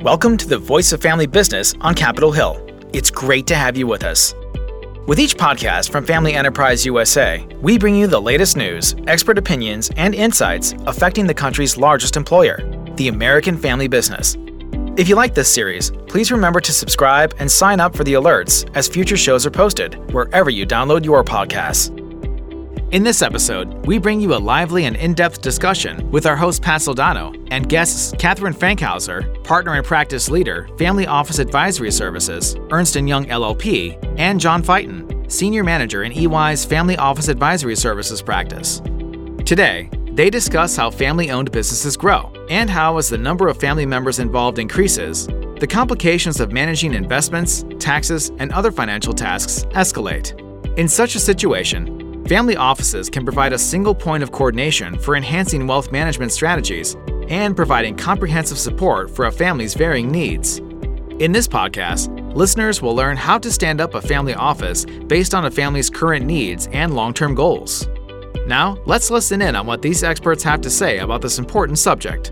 Welcome to the Voice of Family Business on Capitol Hill. It's great to have you with us. With each podcast from Family Enterprise USA, we bring you the latest news, expert opinions, and insights affecting the country's largest employer, the American family business. If you like this series, please remember to subscribe and sign up for the alerts as future shows are posted wherever you download your podcasts. In this episode, we bring you a lively and in-depth discussion with our host Pat Soldano and guests Catherine Fankhauser, Partner and Practice Leader, Family Office Advisory Services, Ernst & Young LLP, and John Fighton, Senior Manager in EY's Family Office Advisory Services practice. Today, they discuss how family-owned businesses grow and how, as the number of family members involved increases, the complications of managing investments, taxes, and other financial tasks escalate. In such a situation, family offices can provide a single point of coordination for enhancing wealth management strategies and providing comprehensive support for a family's varying needs. In this podcast, listeners will learn how to stand up a family office based on a family's current needs and long-term goals. Now, let's listen in on what these experts have to say about this important subject.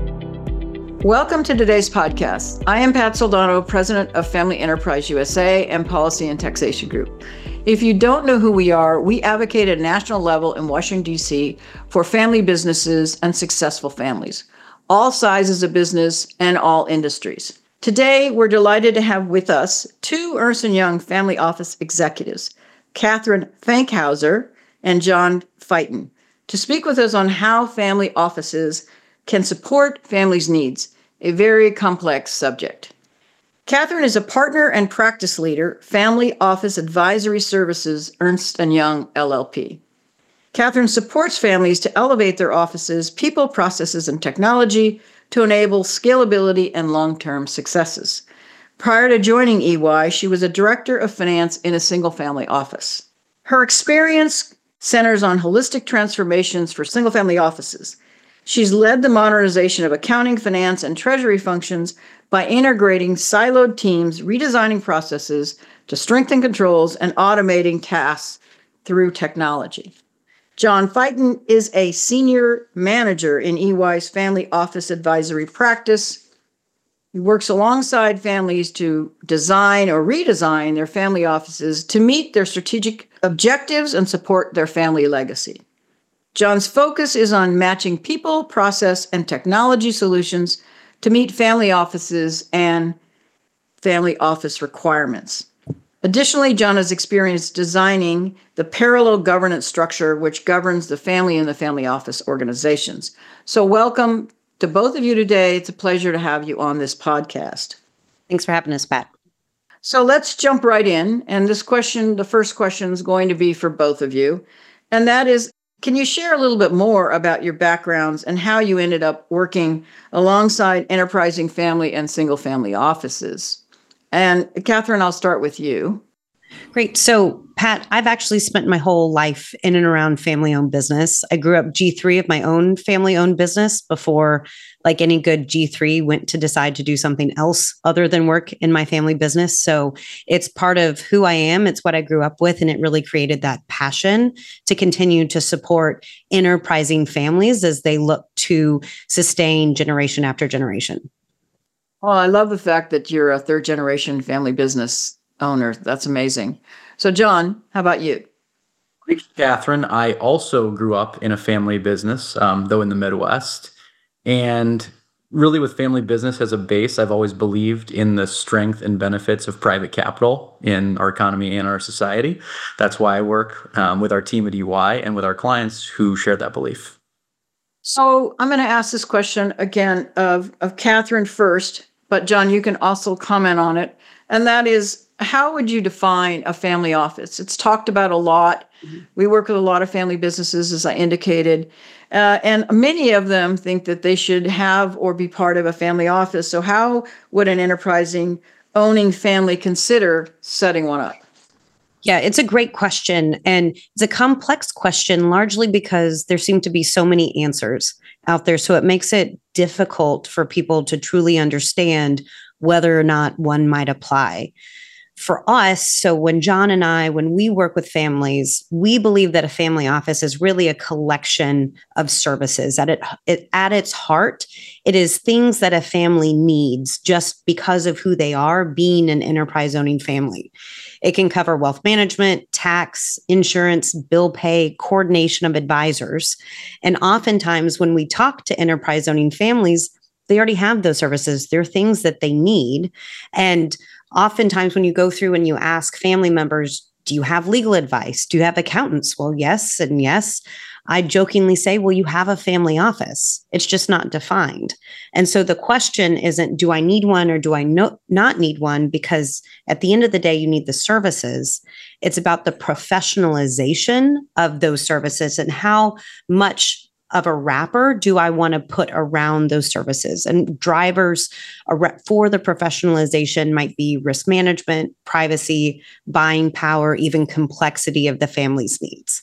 Welcome to today's podcast. I am Pat Soldano, President of Family Enterprise USA and Policy and Taxation Group. If you don't know who we are, we advocate at a national level in Washington, D.C. for family businesses and successful families, all sizes of business and all industries. Today, we're delighted to have with us two Ernst & Young family office executives, Catherine Fankhauser and John Fighton, to speak with us on how family offices can support families' needs, a very complex subject. Catherine is a partner and practice leader, Family Office Advisory Services, Ernst & Young LLP. Catherine supports families to elevate their offices, people, processes, and technology to enable scalability and long-term successes. Prior to joining EY, she was a director of finance in a single-family office. Her experience centers on holistic transformations for single-family offices. She's led the modernization of accounting, finance, and treasury functions by integrating siloed teams, redesigning processes to strengthen controls, and automating tasks through technology. John Fighton is a senior manager in EY's Family Office Advisory practice. He works alongside families to design or redesign their family offices to meet their strategic objectives and support their family legacy. John's focus is on matching people, process, and technology solutions to meet family offices and family office requirements. Additionally, John has experience designing the parallel governance structure which governs the family and the family office organizations. So welcome to both of you today. It's a pleasure to have you on this podcast. Thanks for having us, Pat. So let's jump right in. And the first question is going to be for both of you. And that is, can you share a little bit more about your backgrounds and how you ended up working alongside enterprising family and single family offices? And Catherine, I'll start with you. Great. So, Pat, I've actually spent my whole life in and around family-owned business. I grew up G3 of my own family-owned business before, like any good G3, went to decide to do something else other than work in my family business. So it's part of who I am. It's what I grew up with, and it really created that passion to continue to support enterprising families as they look to sustain generation after generation. Well, I love the fact that you're a third-generation family business owner. That's amazing. So, John, how about you? Thanks, Catherine. I also grew up in a family business, though in the Midwest. And really with family business as a base, I've always believed in the strength and benefits of private capital in our economy and our society. That's why I work with our team at EY and with our clients who share that belief. So I'm going to ask this question again of Catherine first, but John, you can also comment on it. And that is, how would you define a family office? It's talked about a lot. We work with a lot of family businesses, as I indicated, and many of them think that they should have or be part of a family office. So how would an enterprising owning family consider setting one up? Yeah, it's a great question. And it's a complex question, largely because there seem to be so many answers out there. So it makes it difficult for people to truly understand whether or not one might apply. For us, so when John and I, when we work with families, we believe that a family office is really a collection of services. At its heart, it is things that a family needs just because of who they are, being an enterprise owning family. It can cover wealth management, tax, insurance, bill pay, coordination of advisors. And oftentimes when we talk to enterprise owning families, they already have those services. They're things that they need. And oftentimes when you go through and you ask family members, do you have legal advice? Do you have accountants? Well, yes and yes. I jokingly say, well, you have a family office. It's just not defined. And so the question isn't, do I need one or do I not need one? Because at the end of the day, you need the services. It's about the professionalization of those services and how much of a wrapper do I want to put around those services? And drivers for the professionalization might be risk management, privacy, buying power, even complexity of the family's needs.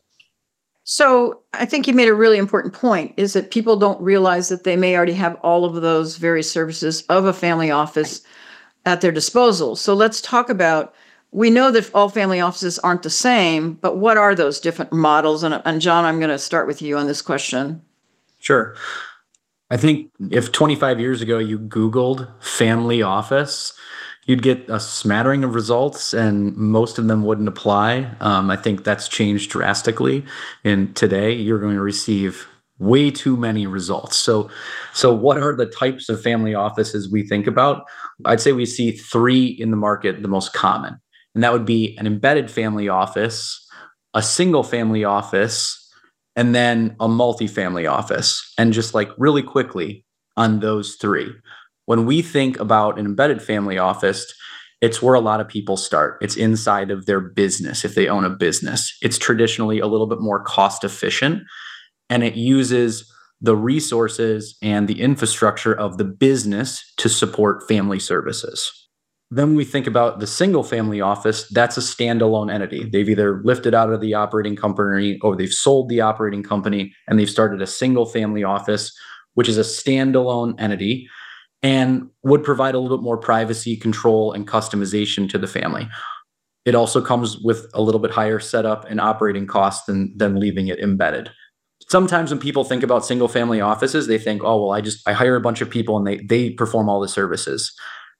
So I think you made a really important point, is that people don't realize that they may already have all of those various services of a family office at their disposal. So let's talk about, we know that all family offices aren't the same, but what are those different models? And John, I'm going to start with you on this question. Sure. I think if 25 years ago you Googled family office, you'd get a smattering of results and most of them wouldn't apply. I think that's changed drastically. And today you're going to receive way too many results. So what are the types of family offices we think about? I'd say we see three in the market, the most common. And that would be an embedded family office, a single family office, and then a multifamily office. And just like really quickly on those three, when we think about an embedded family office, it's where a lot of people start. It's inside of their business if they own a business. It's traditionally a little bit more cost efficient, and it uses the resources and the infrastructure of the business to support family services. Then we think about the single family office. That's a standalone entity. They've either lifted out of the operating company or they've sold the operating company and they've started a single family office, which is a standalone entity and would provide a little bit more privacy, control, and customization to the family. It also comes with a little bit higher setup and operating costs than leaving it embedded. Sometimes when people think about single family offices, they think, oh, well, I hire a bunch of people and they perform all the services.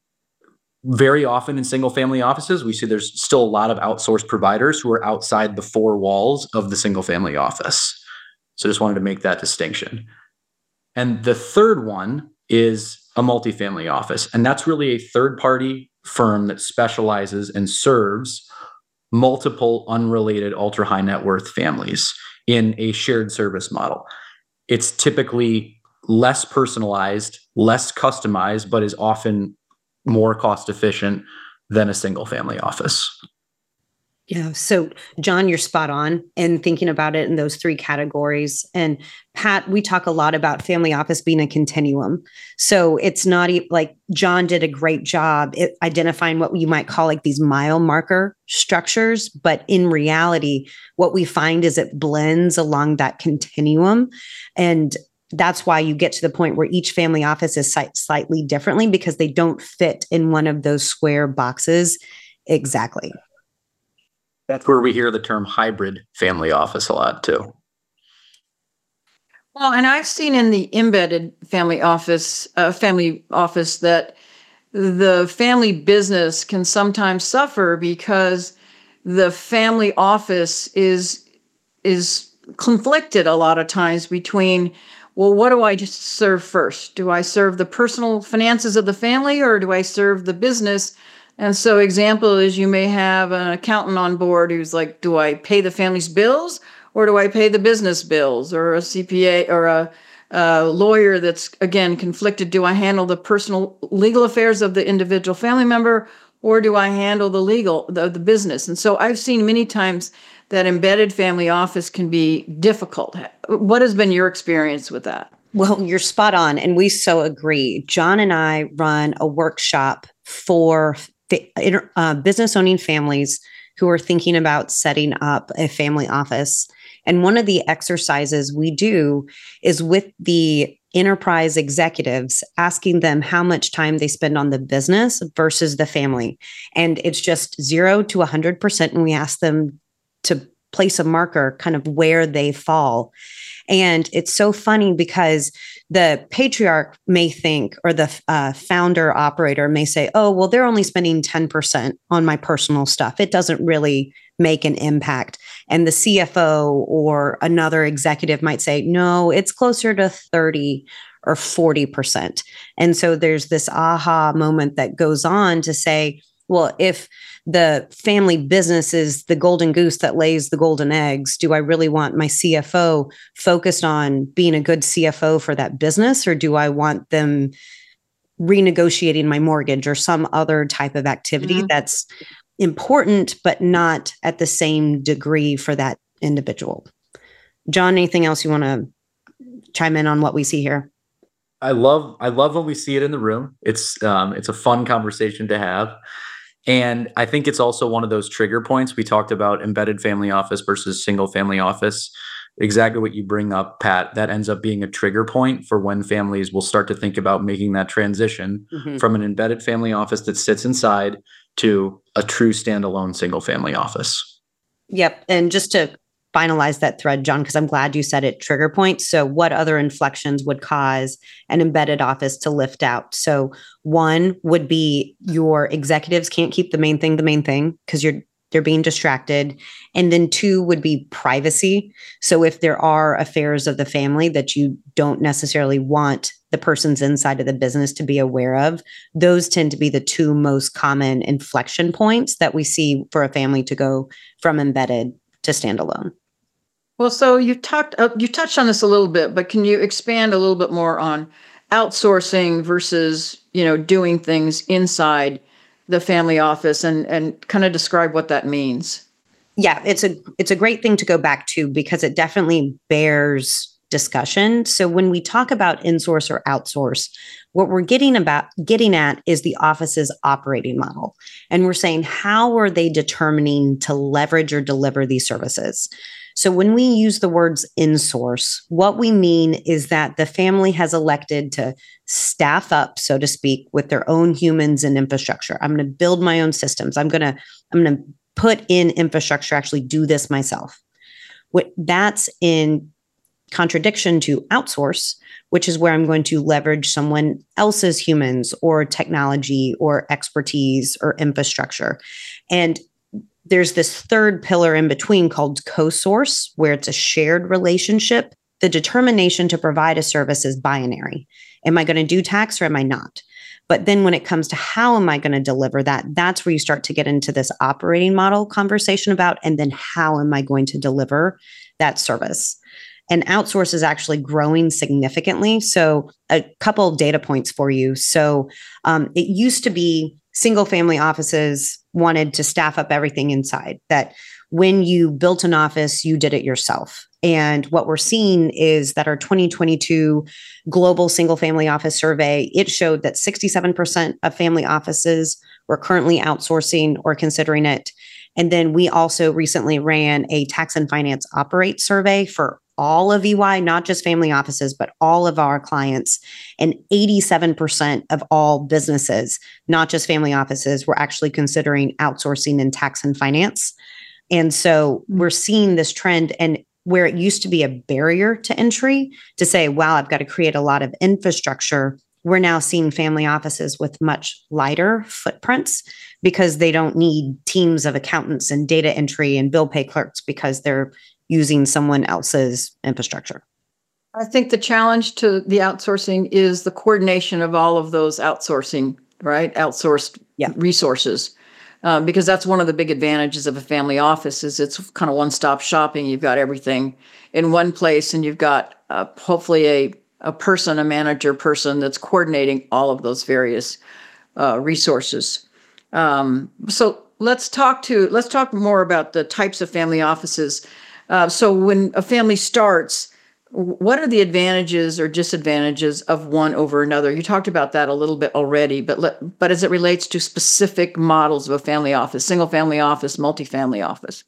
Very often in single family offices, we see there's still a lot of outsourced providers who are outside the four walls of the single family office. So just wanted to make that distinction. And the third one is a multifamily office. And that's really a third-party firm that specializes and serves multiple unrelated ultra high net worth families in a shared service model. It's typically less personalized, less customized, but is often more cost efficient than a single family office. Yeah. So John, you're spot on in thinking about it in those three categories. And Pat, we talk a lot about family office being a continuum. So it's not like John did a great job identifying what you might call like these mile marker structures. But in reality, what we find is it blends along that continuum. And that's why you get to the point where each family office is slightly differently because they don't fit in one of those square boxes exactly. That's where we hear the term hybrid family office a lot too. Well, and I've seen in the embedded family office that the family business can sometimes suffer because the family office is conflicted a lot of times between, well, what do I just serve first? Do I serve the personal finances of the family or do I serve the business? And so example is you may have an accountant on board who's like, do I pay the family's bills or do I pay the business bills? Or a CPA or a lawyer that's, again, conflicted. Do I handle the personal legal affairs of the individual family member or do I handle the business? And so I've seen many times that embedded family office can be difficult. What has been your experience with that? Well, you're spot on. And we so agree. John and I run a workshop for business owning families who are thinking about setting up a family office. And one of the exercises we do is with the enterprise executives, asking them how much time they spend on the business versus the family. And it's just 0 to 100%. And we ask them to place a marker kind of where they fall. And it's so funny because the patriarch may think, or the founder operator may say, oh, well, they're only spending 10% on my personal stuff. It doesn't really make an impact. And the CFO or another executive might say, no, it's closer to 30 or 40%. And so there's this aha moment that goes on to say, well, if the family business is the golden goose that lays the golden eggs, do I really want my CFO focused on being a good CFO for that business? Or do I want them renegotiating my mortgage or some other type of activity that's important, but not at the same degree for that individual? John, anything else you want to chime in on what we see here? I love when we see it in the room. It's a fun conversation to have. And I think it's also one of those trigger points. We talked about embedded family office versus single family office. Exactly what you bring up, Pat, that ends up being a trigger point for when families will start to think about making that transition from an embedded family office that sits inside to a true standalone single family office. Yep. And just to finalize that thread, John, because I'm glad you said it, trigger points. So what other inflections would cause an embedded office to lift out? So one would be your executives can't keep the main thing because they're being distracted. And then two would be privacy. So if there are affairs of the family that you don't necessarily want the persons inside of the business to be aware of, those tend to be the two most common inflection points that we see for a family to go from embedded to standalone. Well, so you touched on this a little bit, but can you expand a little bit more on outsourcing versus, doing things inside the family office and kind of describe what that means? Yeah, it's a great thing to go back to because it definitely bears discussion. So when we talk about insource or outsource, what we're getting at is the office's operating model. And we're saying, how are they determining to leverage or deliver these services? So when we use the words insource, what we mean is that the family has elected to staff up, so to speak, with their own humans and infrastructure. I'm going to build my own systems. I'm going to put in infrastructure, actually do this myself. That's in contradiction to outsource, which is where I'm going to leverage someone else's humans or technology or expertise or infrastructure. And there's this third pillar in between called co-source, where it's a shared relationship. The determination to provide a service is binary. Am I going to do tax or am I not? But then when it comes to how am I going to deliver that, that's where you start to get into this operating model conversation about, and then how am I going to deliver that service? And outsource is actually growing significantly. So a couple of data points for you. So it used to be single family offices wanted to staff up everything inside, that when you built an office, you did it yourself. And what we're seeing is that our 2022 global single family office survey, it showed that 67% of family offices were currently outsourcing or considering it. And then we also recently ran a tax and finance operate survey for all of EY, not just family offices, but all of our clients. And 87% of all businesses, not just family offices, were actually considering outsourcing in tax and finance. And so we're seeing this trend, and where it used to be a barrier to entry to say, wow, I've got to create a lot of infrastructure. We're now seeing family offices with much lighter footprints because they don't need teams of accountants and data entry and bill pay clerks because they're using someone else's infrastructure. I think the challenge to the outsourcing is the coordination of all of those outsourcing, right? Outsourced resources. Because that's one of the big advantages of a family office is it's kind of one-stop shopping. You've got everything in one place, and you've got hopefully a manager person that's coordinating all of those various resources. So let's talk more about the types of family offices. So when a family starts, what are the advantages or disadvantages of one over another? You talked about that a little bit already, but as it relates to specific models of a family office, single family office, multifamily office.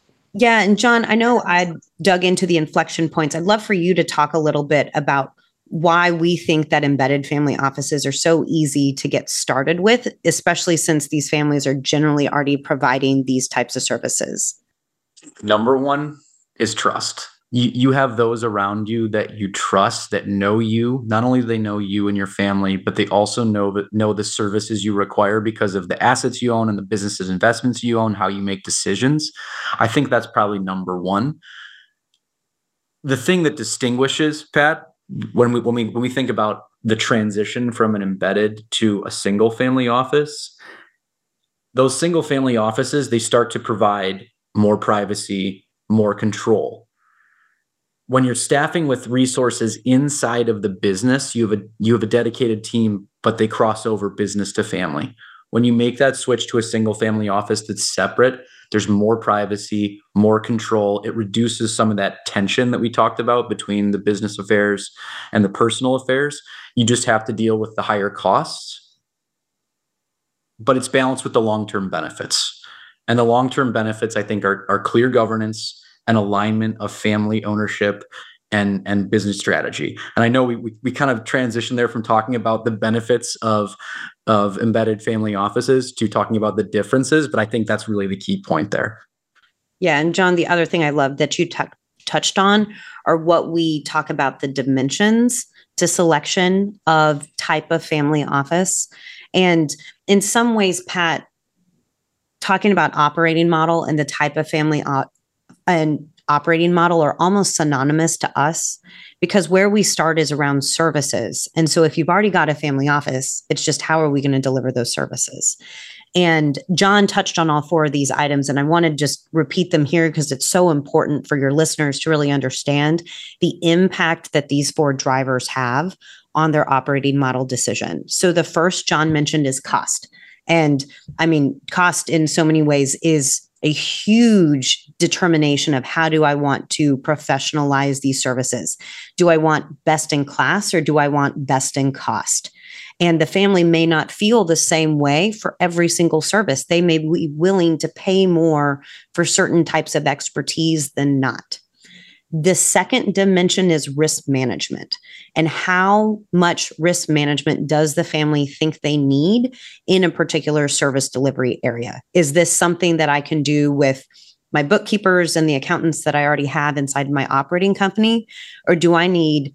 Yeah. And John, I know I dug into the inflection points. I'd love for you to talk a little bit about why we think that embedded family offices are so easy to get started with, especially since these families are generally already providing these types of services. Number one is trust. You have those around you that you trust, that know you. Not only do they know you and your family, but they also know the services you require because of the assets you own and the businesses investments you own, how you make decisions. I think that's probably number one. The thing that distinguishes, Pat, when we think about the transition from an embedded to a single family office, those single family offices, they start to provide more privacy, more control. When you're staffing with resources inside of the business, you have a dedicated team, but they cross over business to family. When you make that switch to a single family office that's separate, there's more privacy, more control. It reduces some of that tension that we talked about between the business affairs and the personal affairs. You just have to deal with the higher costs, but it's balanced with the long-term benefits. And the long-term benefits, I think, are clear governance and alignment of family ownership and business strategy. And I know we kind of transitioned there from talking about the benefits of embedded family offices to talking about the differences, but I think that's really the key point there. Yeah. And John, the other thing I love that you touched on are what we talk about, the dimensions to selection of type of family office. And in some ways, Pat, talking about operating model and the type of family and operating model are almost synonymous to us, because where we start is around services. And so if you've already got a family office, it's just how are we going to deliver those services? And John touched on all four of these items, and I want to just repeat them here because it's so important for your listeners to really understand the impact that these four drivers have on their operating model decision. So the first John mentioned is cost. And I mean, cost in so many ways is a huge determination of how do I want to professionalize these services? Do I want best in class or do I want best in cost? And the family may not feel the same way for every single service. They may be willing to pay more for certain types of expertise than not. The second dimension is risk management, and how much risk management does the family think they need in a particular service delivery area? Is this something that I can do with my bookkeepers and the accountants that I already have inside my operating company? Or do I need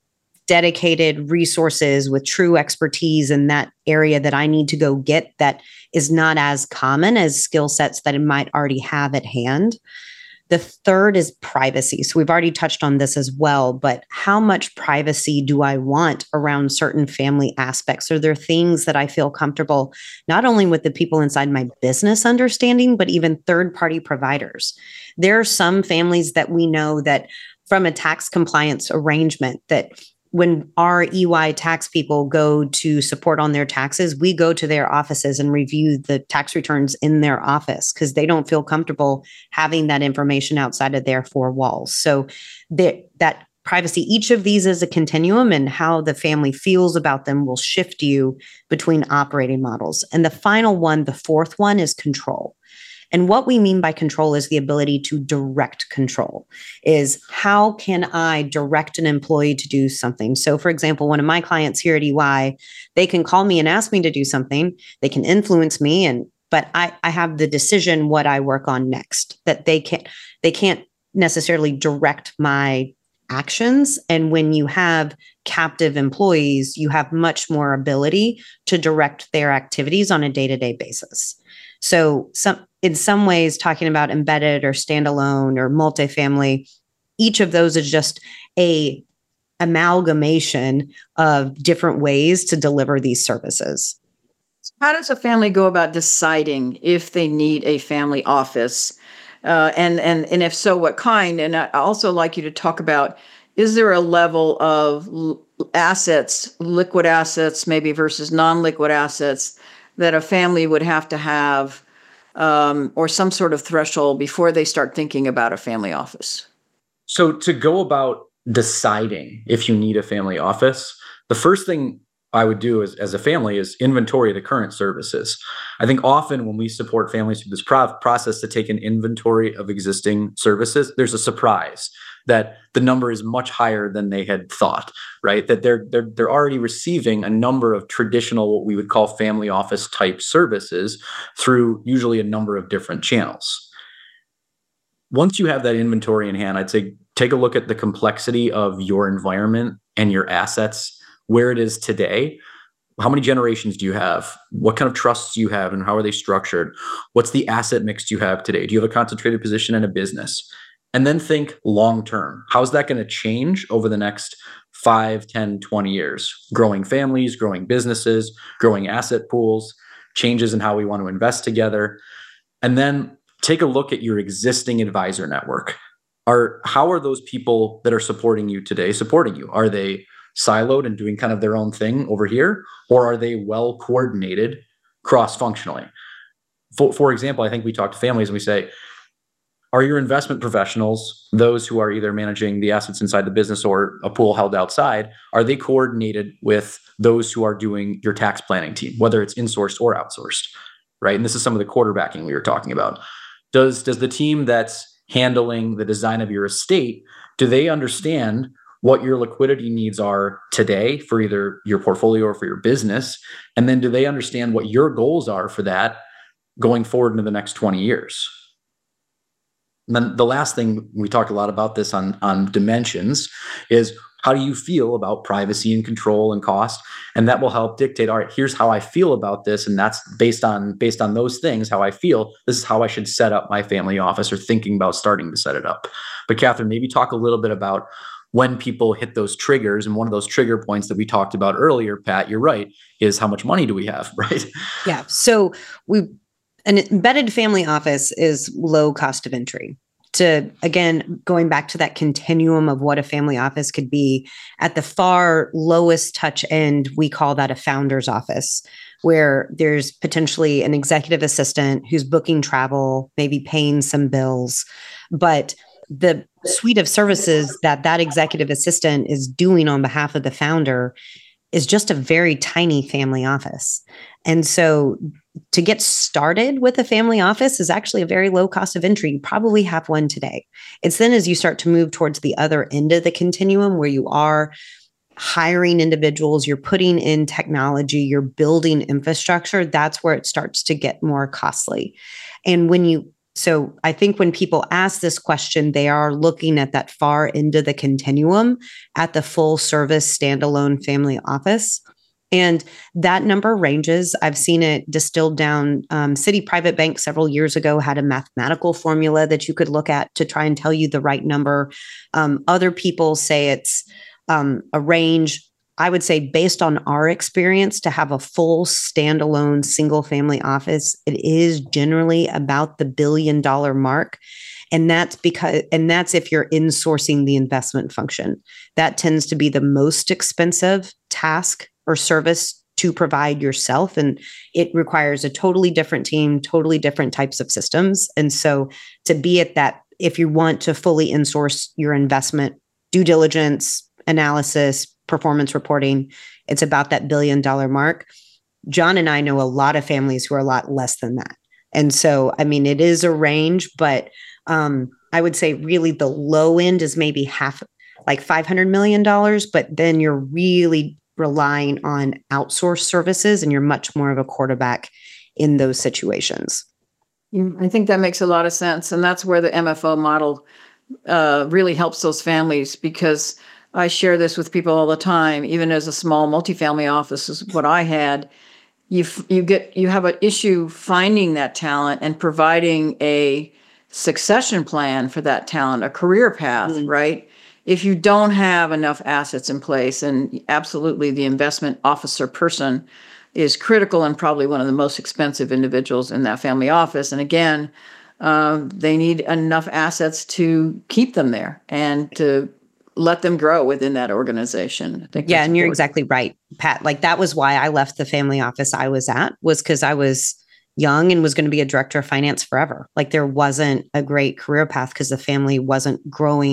dedicated resources with true expertise in that area that I need to go get that is not as common as skill sets that it might already have at hand? The third is privacy. So we've already touched on this as well, but how much privacy do I want around certain family aspects? Are there things that I feel comfortable, not only with the people inside my business understanding, but even third-party providers? There are some families that we know that from a tax compliance arrangement that when our EY tax people go to support on their taxes, we go to their offices and review the tax returns in their office because they don't feel comfortable having that information outside of their four walls. So that privacy, each of these is a continuum, and how the family feels about them will shift you between operating models. And the final one, the fourth one, is control. And what we mean by control is the ability to direct control, is how can I direct an employee to do something? So for example, one of my clients here at EY, they can call me and ask me to do something. They can influence me, but I have the decision what I work on next, that they can't necessarily direct my actions. And when you have captive employees, you have much more ability to direct their activities on a day-to-day basis. So in some ways, talking about embedded or standalone or multifamily, each of those is just a amalgamation of different ways to deliver these services. How does a family go about deciding if they need a family office? And if so, what kind? And I also like you to talk about, is there a level of assets, liquid assets maybe versus non-liquid assets that a family would have to have, or some sort of threshold before they start thinking about a family office? So to go about deciding if you need a family office, the first thing I would do as a family is inventory the current services. I think often when we support families through this process to take an inventory of existing services, there's a surprise that the number is much higher than they had thought, right? That they're already receiving a number of traditional, what we would call family office type services through usually a number of different channels. Once you have that inventory in hand, I'd say take a look at the complexity of your environment and your assets, where it is today. How many generations do you have? What kind of trusts do you have and how are they structured? What's the asset mix do you have today? Do you have a concentrated position in a business? And then think long-term. How's that going to change over the next 5, 10, 20 years? Growing families, growing businesses, growing asset pools, changes in how we want to invest together. And then take a look at your existing advisor network. How are those people that are supporting you today supporting you? Are they siloed and doing kind of their own thing over here? Or are they well coordinated cross-functionally? For example, I think we talk to families and we say, are your investment professionals, those who are either managing the assets inside the business or a pool held outside, are they coordinated with those who are doing your tax planning team, whether it's insourced or outsourced, right? And this is some of the quarterbacking we were talking about. Does the team that's handling the design of your estate, do they understand what your liquidity needs are today for either your portfolio or for your business? And then do they understand what your goals are for that going forward into the next 20 years? And then the last thing, we talked a lot about this on dimensions, is how do you feel about privacy and control and cost? And that will help dictate, all right, here's how I feel about this. And that's based on those things, how I feel, this is how I should set up my family office or thinking about starting to set it up. But Catherine, maybe talk a little bit about when people hit those triggers. And one of those trigger points that we talked about earlier, Pat, you're right, is how much money do we have, right? Yeah. So an embedded family office is low cost of entry. To, again, going back to that continuum of what a family office could be, at the far lowest touch end, we call that a founder's office, where there's potentially an executive assistant who's booking travel, maybe paying some bills, but the suite of services that executive assistant is doing on behalf of the founder is just a very tiny family office. And so to get started with a family office is actually a very low cost of entry. You probably have one today. It's then as you start to move towards the other end of the continuum where you are hiring individuals, you're putting in technology, you're building infrastructure, that's where it starts to get more costly. And so I think when people ask this question, they are looking at that far end of the continuum at the full service standalone family office. And that number ranges. I've seen it distilled down. City Private Bank several years ago had a mathematical formula that you could look at to try and tell you the right number. Other people say it's a range. I would say based on our experience, to have a full standalone single family office, it is generally about the $1 billion mark. And that's if you're insourcing the investment function. That tends to be the most expensive task or service to provide yourself. And it requires a totally different team, totally different types of systems. And so to be at that, if you want to fully insource your investment, due diligence, analysis, performance reporting, it's about that $1 billion mark. John and I know a lot of families who are a lot less than that. And so, I mean, it is a range, but I would say really the low end is maybe half, like $500 million, but then you're really relying on outsourced services and you're much more of a quarterback in those situations. I think that makes a lot of sense. And that's where the MFO model really helps those families, because I share this with people all the time. Even as a small multifamily office is what I had, you have an issue finding that talent and providing a succession plan for that talent, a career path, right? If you don't have enough assets in place, and absolutely the investment officer person is critical and probably one of the most expensive individuals in that family office. And again, they need enough assets to keep them there and to let them grow within that organization. I think yeah, and you're exactly right, Pat. Like that was why I left the family office I was at, was because I was young and was going to be a director of finance forever. Like there wasn't a great career path because the family wasn't growing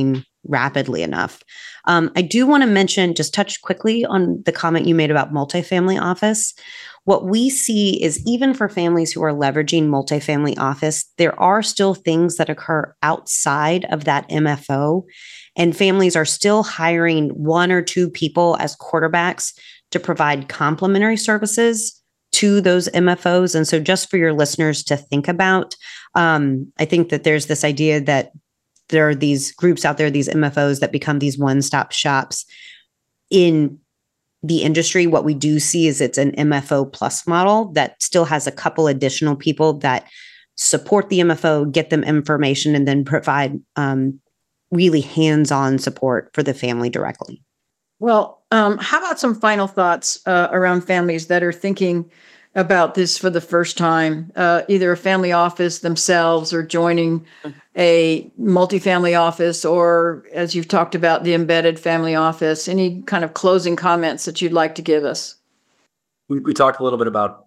rapidly enough. I do want to mention, just touch quickly on the comment you made about multifamily office. What we see is even for families who are leveraging multifamily office, there are still things that occur outside of that MFO, and families are still hiring 1 or 2 people as quarterbacks to provide complementary services to those MFOs. And so just for your listeners to think about, I think that there's this idea that there are these groups out there, these MFOs that become these one-stop shops. In the industry, what we do see is it's an MFO plus model that still has a couple additional people that support the MFO, get them information, and then provide really hands-on support for the family directly. Well, how about some final thoughts around families that are thinking about this for the first time, either a family office themselves or joining a multifamily office, or as you've talked about, the embedded family office? Any kind of closing comments that you'd like to give us? We talked a little bit about,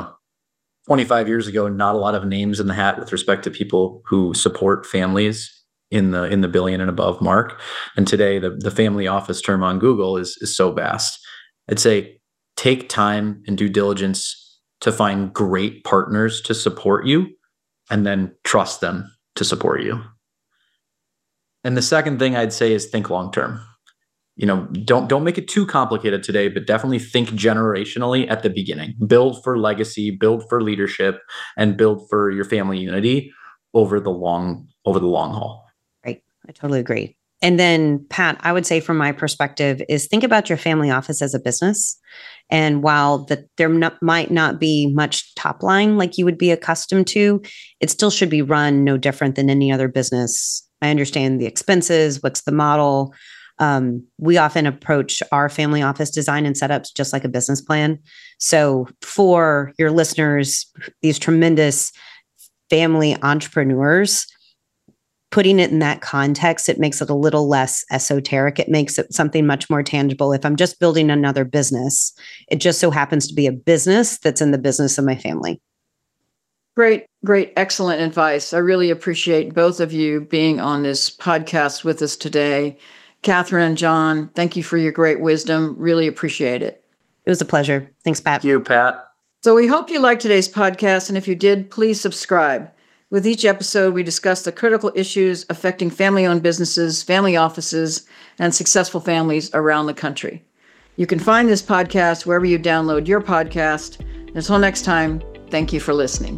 25 years ago, not a lot of names in the hat with respect to people who support families in the billion and above mark. And today, the family office term on Google is so vast. I'd say take time and due diligence to find great partners to support you, and then trust them to support you. And the second thing I'd say is think long term. Don't make it too complicated today, but definitely think generationally at the beginning. Build for legacy, build for leadership, and build for your family unity over the long haul. Right. I totally agree. And then, Pat, I would say from my perspective is think about your family office as a business. And while there might not be much top line like you would be accustomed to, it still should be run no different than any other business. I understand the expenses, what's the model. We often approach our family office design and setups just like a business plan. So for your listeners, these tremendous family entrepreneurs, putting it in that context, it makes it a little less esoteric. It makes it something much more tangible. If I'm just building another business, it just so happens to be a business that's in the business of my family. Great, excellent advice. I really appreciate both of you being on this podcast with us today. Catherine and John, thank you for your great wisdom. Really appreciate it. It was a pleasure. Thanks, Pat. Thank you, Pat. So we hope you liked today's podcast, and if you did, please subscribe. With each episode, we discuss the critical issues affecting family-owned businesses, family offices, and successful families around the country. You can find this podcast wherever you download your podcast. Until next time, thank you for listening.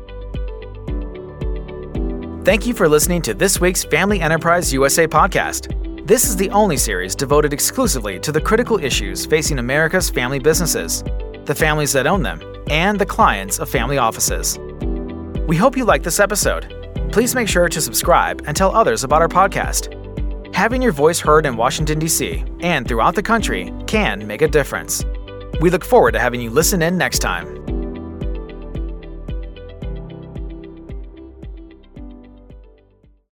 Thank you for listening to this week's Family Enterprise USA podcast. This is the only series devoted exclusively to the critical issues facing America's family businesses, the families that own them, and the clients of family offices. We hope you like this episode. Please make sure to subscribe and tell others about our podcast. Having your voice heard in Washington, D.C. and throughout the country can make a difference. We look forward to having you listen in next time.